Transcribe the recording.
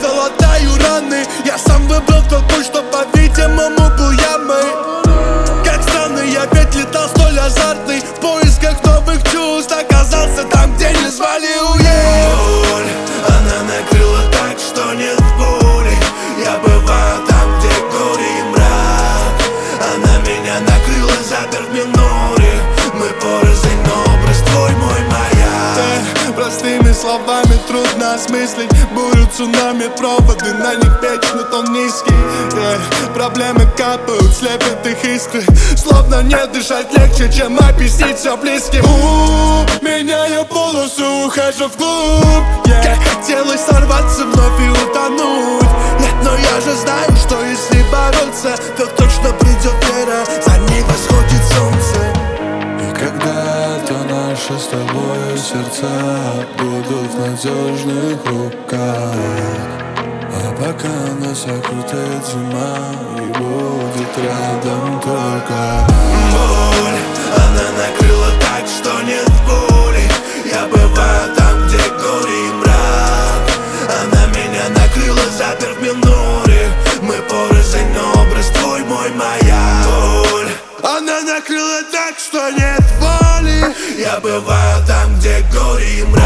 залатаю раны. Я сам выбрал тот путь, что, по-видимому, был ямой. Как странно, я ведь летал столь азартный, в поисках новых чувств оказался там, где не звали уехать. Боль, она накрыла так, что нет боли. Я бываю там, где горе и мрак. Она меня накрыла, запер в миноре. Мы порознь, но образ твой, мой маяк. Простыми словами трудно осмыслить бурю, цунами, проводы, на них вечно тон низкий. Проблемы капают, слепят их искры, словно не дышать легче, чем объяснить все близким. Меняю полосу, ухожу вглубь. Как хотелось сорваться вновь и утонуть. Нет, но я же знаю, что если бороться, то точно придет вера, за ней восходит солнце. Когда-то наши с тобой сердца будут в надежных руках, а пока нас окрутит зима и будет рядом только боль. Она накрыла так, что нет боли. Я бываю там, где горе и мрак. Она меня накрыла, запер в миноре. Мы порознь, но образ твой, мой маяк. Боль. Она накрыла так, что нет воли. Я бываю там, где горе и мрак.